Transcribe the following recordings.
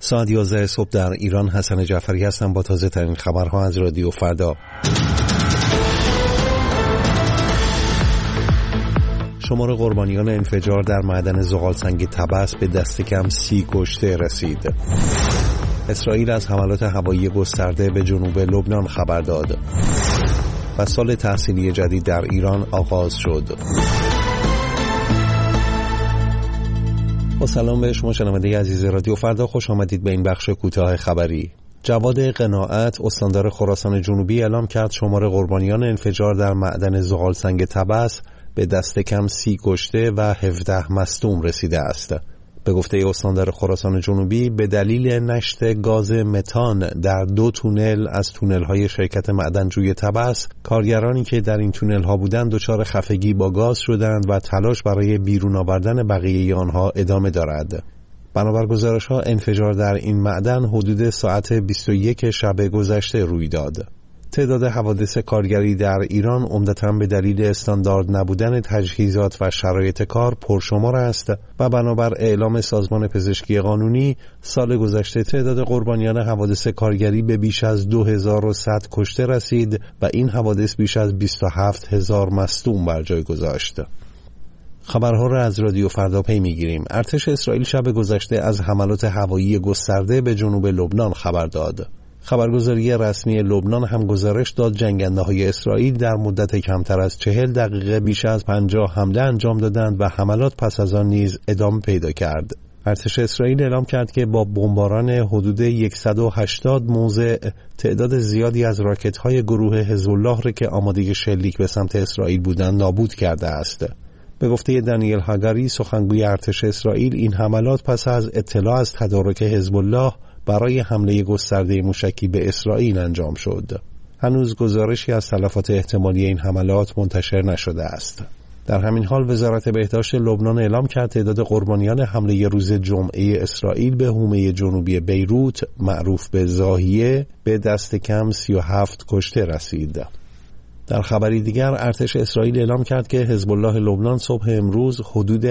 ساعت 11 صبح در ایران. حسن جعفری هستم با تازه ترین خبرها از رادیو فردا. شمار قربانیان انفجار در معدن زغالسنگ طبس به دست کم 30 کشته رسید. اسرائیل از حملات هوایی گسترده به جنوب لبنان خبر داد و سال تحصیلی جدید در ایران آغاز شد. با سلام به شما شنونده عزیز رادیو فردا، خوش آمدید به این بخش کوتاه خبری. جواد قناعت، استاندار خراسان جنوبی، اعلام کرد شمار قربانیان انفجار در معدن زغالسنگ طبس به دست کم 30 کشته و 17 مصدوم رسیده است. به گفته استاندار خراسان جنوبی، به دلیل نشت گاز متان در 2 تونل از تونل‌های شرکت معدنجوی طبس، کارگرانی که در این تونل‌ها بودند دچار خفگی با گاز شدند و تلاش برای بیرون آوردن بقیه آنها ادامه دارد. بنابر گزارش‌ها انفجار در این معدن حدود ساعت 21 شب گذشته روی داد. تعداد حوادث کارگری در ایران عمدتاً به دلیل استاندارد نبودن تجهیزات و شرایط کار پرشمار است و بنابر اعلام سازمان پزشکی قانونی، سال گذشته تعداد قربانیان حوادث کارگری به بیش از 2100 کشته رسید و این حوادث بیش از 27000 مصدوم بر جای گذاشت. خبرها را از رادیو فردا پی می‌گیریم. ارتش اسرائیل شب گذشته از حملات هوایی گسترده به جنوب لبنان خبر داد. خبرگزاری رسمی لبنان هم گزارش داد جنگنده‌های اسرائیل در مدت کمتر از 40 دقیقه بیش از 50 حمله انجام دادند و حملات پس از آن نیز ادامه پیدا کرد. ارتش اسرائیل اعلام کرد که با بمباران حدود 180 موضع تعداد زیادی از راکت‌های گروه حزب الله را که آماده شلیک به سمت اسرائیل بودند نابود کرده است. به گفته دانیل هاگاری، سخنگوی ارتش اسرائیل، این حملات پس از اطلاع از تدارک حزب الله برای حمله گسترده موشکی به اسرائیل انجام شد. هنوز گزارشی از تلفات احتمالی این حملات منتشر نشده است. در همین حال وزارت بهداشت لبنان اعلام کرد تعداد قربانیان حمله روز جمعه اسرائیل به حومه جنوبی بیروت معروف به زاهیه به دست کم 37 کشته رسید. در خبری دیگر، ارتش اسرائیل اعلام کرد که حزب الله لبنان صبح امروز حدود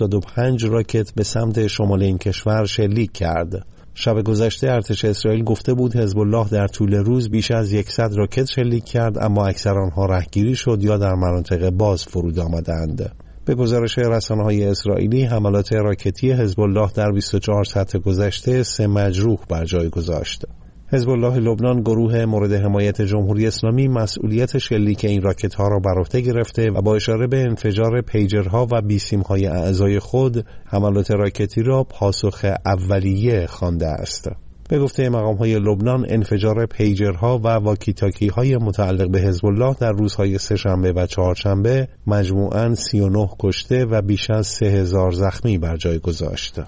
85 راکت به سمت شمال این کشور شلیک کرد. شب گذشته ارتش اسرائیل گفته بود حزب الله در طول روز بیش از 100 راکت شلیک کرد، اما اکثر آنها رهگیری شد یا در مناطق باز فرود آمدند. به گزارش رسانه‌های اسرائیلی، حملات راکتی حزب الله در 24 ساعت گذشته 3 مجروح بر جای گذاشت. حزب الله لبنان، گروه مورد حمایت جمهوری اسلامی، مسئولیت شلیک این راکت‌ها را بر عهده گرفته و با اشاره به انفجار پیجرها و بیسیم‌های اعضای خود، حملات راکتی را پاسخ اولیه خوانده است. به گفته مقام‌های لبنان، انفجار پیجرها و واکی‌تاکی‌های متعلق به حزب الله در روزهای سه‌شنبه و چهارشنبه مجموعاً 39 کشته و بیش از 3000 زخمی بر جای گذاشت.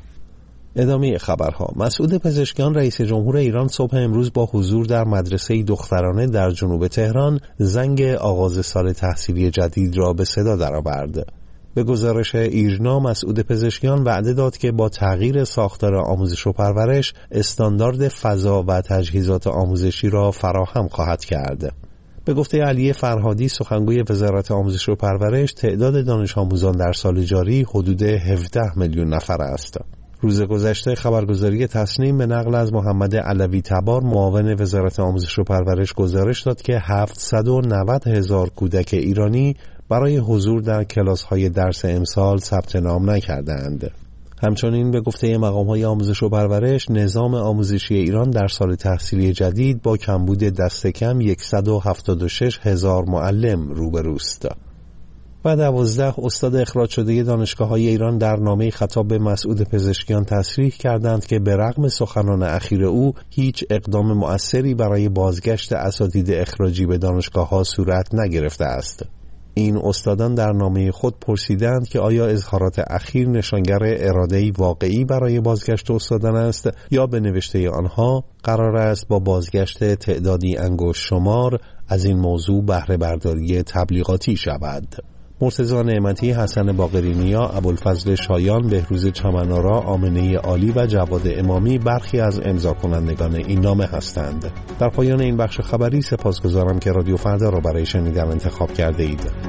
ادامه خبرها. مسعود پزشکیان، رئیس جمهور ایران، صبح امروز با حضور در مدرسه دخترانه در جنوب تهران زنگ آغاز سال تحصیلی جدید را به صدا درآورد. به گزارش ایرنا، مسعود پزشکیان وعده داد که با تغییر ساختار آموزش و پرورش، استاندارد فضا و تجهیزات آموزشی را فراهم خواهد کرد. به گفته علی فرهادی، سخنگوی وزارت آموزش و پرورش، تعداد دانش آموزان در سال جاری حدود 17 میلیون نفر است. روز گذشته خبرگزاری تصنیم به نقل از محمد علوی تبار، معاون وزارت آموزش و پرورش، گزارش داد که 790,000 کودک ایرانی برای حضور در کلاس‌های درس امسال ثبت نام نکردند. همچنین به گفته مقام‌های آموزش و پرورش، نظام آموزشی ایران در سال تحصیلی جدید با کمبود دست کم 176,000 معلم روبروست. و 12 استاد اخراج شده دانشگاه‌های ایران در نامه خطاب به مسعود پزشکیان تصریح کردند که به رغم سخنان اخیر او، هیچ اقدام مؤثری برای بازگشت اساتید اخراجی به دانشگاه‌ها صورت نگرفته است. این استادان در نامه خود پرسیدند که آیا اظهارات اخیر نشانگر اراده‌ای واقعی برای بازگشت استادان است یا به نوشته آنها قرار است با بازگشت تعدادی انگشت شمار از این موضوع بهره برداری تبلیغاتی شود. مرتضی نعمتی، حسن باقرینیا، ابوالفضل شایان، بهروز چمن‌آرا، آمنه عالی و جواد امامی برخی از امضا کنندگان این نامه هستند. در پایان این بخش خبری سپاسگزارم که رادیو فردا را برای شنیدن انتخاب کرده اید.